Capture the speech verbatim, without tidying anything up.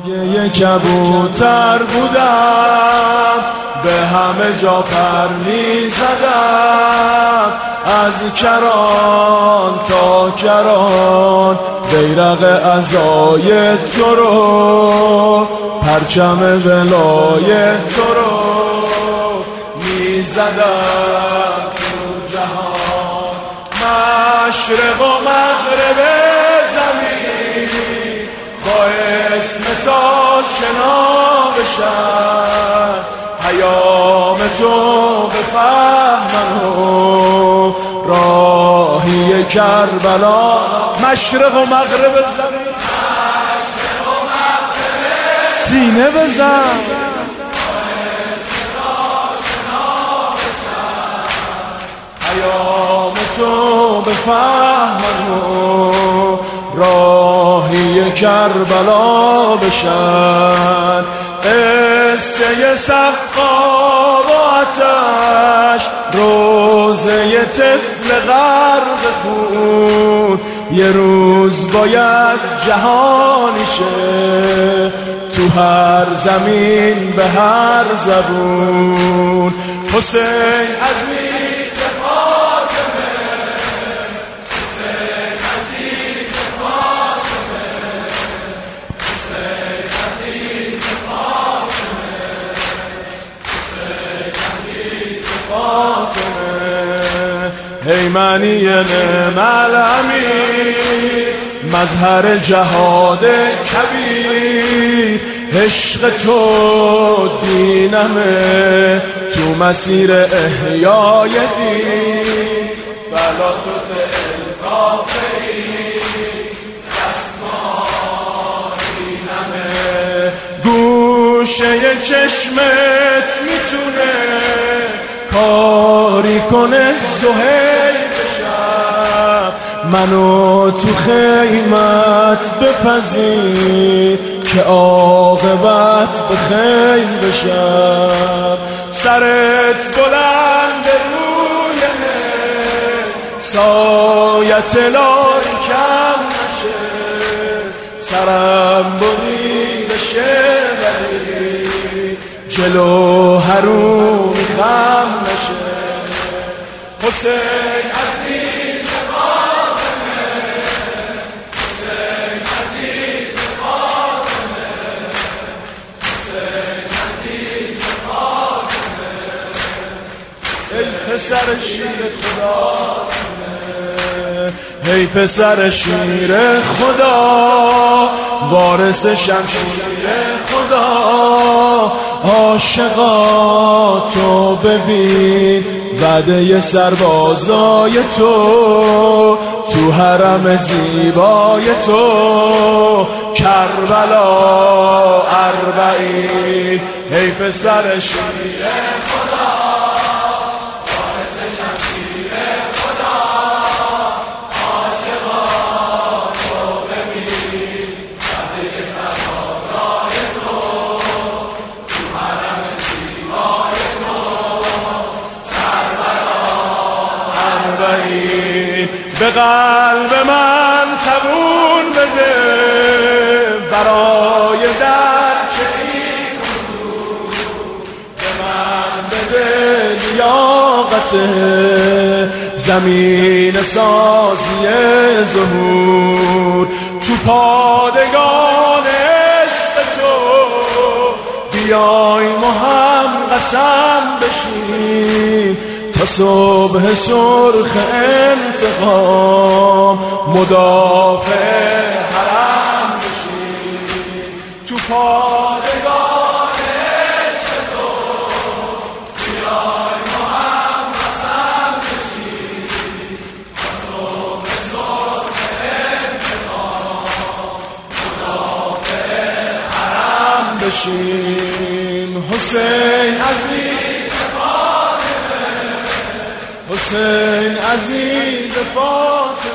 یه کبوتر بودم، به همه جا پر می زدم، از کران تا کران بیرق عزای تو رو، پرچم ولای تو رو می زدم تو جهان. مشرق و مغرب زمین با اسم تا شنا بشن، پیام تو بفهمن و راهی کربلا. مشرق و مغرب زمین سینه بزن، پیام تو بفهمن و راهی کربلا بشن. قصه سقا و آتش، روزه طفل غرق خون، یه روز باید جهانی شه تو هر زمین به هر زبون. حسین عزیز فاطمه، حسین عزیز فاطمه، حسین عزیز فاطمه، حسین عزیز فاطمه. ای منی نعم الامیر، مظهر جهاد کبیر، عشق تو دینمه تو مسیر احیای دین. فلا تطع الکافرین دینمه. گوشه چشمت میتونه کاری کنه زهیر بشم، منو تو خیمت بپذیر که عاقبت به خیر بشم. سرت بلند روی من، سایت لای کم نشه، سرم برید شه ولی جلو حرومی خم نشه. حسین عزیز فاطمه، حسین عزیز فاطمه، حسین عزیز فاطمه. ای پسر شیر خدا، ای پسر شیر خدا، وارث شمشیر خدا. عاشقا تو ببین وعده سربازای تو، تو حرم زیبای تو کربلا اربعین. ای پسر شیر خدا، وارث شمشیر خدا، عاشقا تو ببین وعده سربازای تو، تو حرم زیبای تو کربلا اربعین. به قلب من تبون بده برای درک این موضوع، به من بده لیاقت زمین سازی ظهور. تو پادگان عشق تو بیایم و هم قسم بشیم، تا صبح سرخ انتقام مدافع حرم بشیم. تو پادگان عشق تو بیایم و هم قسم بشیم، تا صبح سرخ انتقام مدافع حرم بشیم. حسین عزیز فاطمه، حسین عزیز فاطمه.